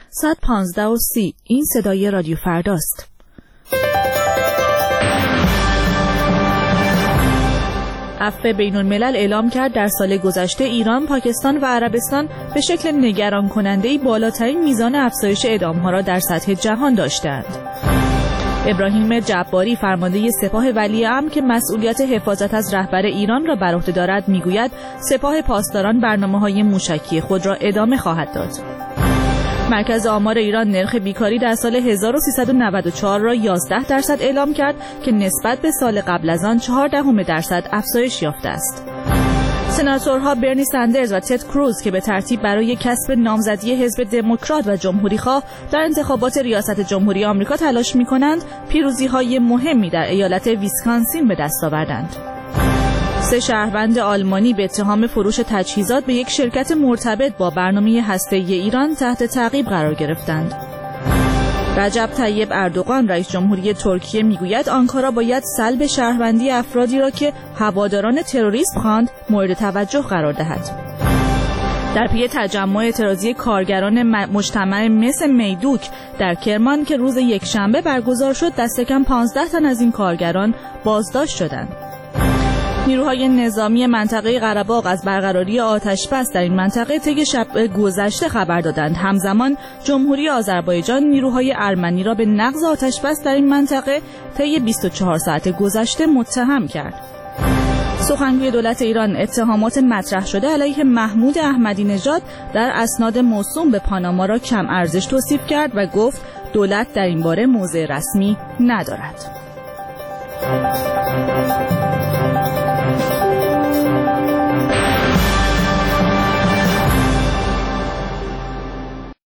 115 و 30. این صدای رادیو فرداست. عفو بین‌الملل اعلام کرد در سال گذشته ایران، پاکستان و عربستان به شکل نگران کننده‌ای بالاترین میزان افزایش اعدام‌ها را در سطح جهان داشتند. ابراهیم جباری، فرمانده سپاه ولیعهد که مسئولیت حفاظت از رهبر ایران را بر عهده دارد، میگوید سپاه پاسداران برنامه‌های موشکی خود را ادامه خواهد داد. مرکز آمار ایران نرخ بیکاری در سال 1394 را 11% اعلام کرد که نسبت به سال قبل از آن 0.4% افزایش یافته است. سناتورها برنی سندرز و تد کروز که به ترتیب برای کسب نامزدی حزب دموکرات و جمهوری‌خواه در انتخابات ریاست جمهوری آمریکا تلاش می‌کنند، پیروزی‌های مهمی در ایالت ویسکانسین به دست آوردند. 3 شهروند آلمانی به اتهام فروش تجهیزات به یک شرکت مرتبط با برنامه هسته‌ای ایران تحت تعقیب قرار گرفتند. رجب طیب اردوغان، رئیس جمهوری ترکیه، میگوید آنکارا باید سلب شهروندی افرادی را که هواداران تروریسم خواند مورد توجه قرار دهد. در پی تجمع اعتراضی کارگران مجتمع مس میدوک در کرمان که روز یکشنبه برگزار شد، دست کم 15 تن از این کارگران بازداشت شدند. نیروهای نظامی منطقه قره‌باغ از برقراری آتش‌بس در این منطقه طی شب گذشته خبر دادند. همزمان جمهوری آذربایجان نیروهای ارمنی را به نقض آتش‌بس در این منطقه طی 24 ساعت گذشته متهم کرد. سخنگوی دولت ایران اتهامات مطرح شده علیه محمود احمدی نژاد در اسناد موسوم به پاناما را کم ارزش توصیف کرد و گفت دولت در این باره موضع رسمی ندارد.